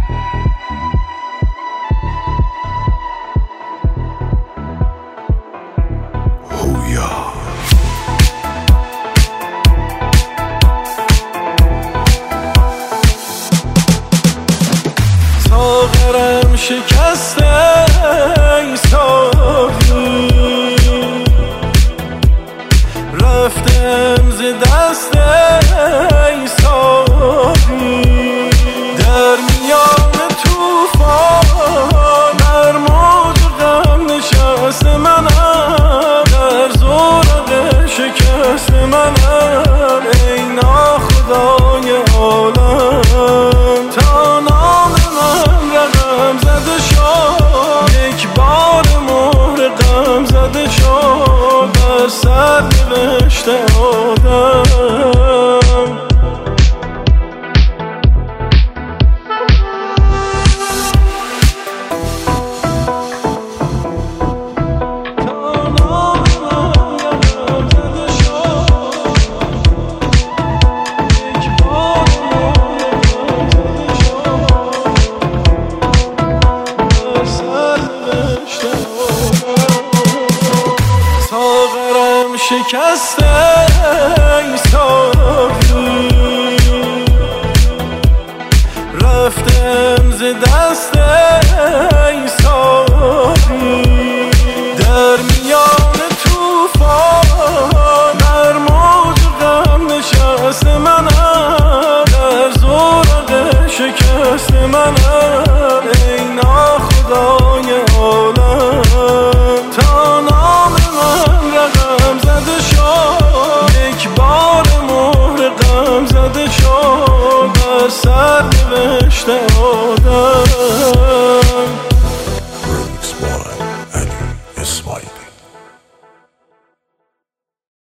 ساغرم شکسته ای ساقی، رفتم ز دست ای ساقی، در میان توفان در موج غم نشست منم، در زورق شکست منم ای ناخدای عالم. تا نام من رقم زده شد، یک بار مهر غم زده شد بر سر نوشته آدم. ساغرم شکسته ای ساقی، رفتم ز دست ای ساقی، در میان توفان در موج غم نشست منم، در زورق شکست منم ای ناخدای عالم. تا نام من رقم زده شد، یک بار مهر غم زده شد بر سر نوشته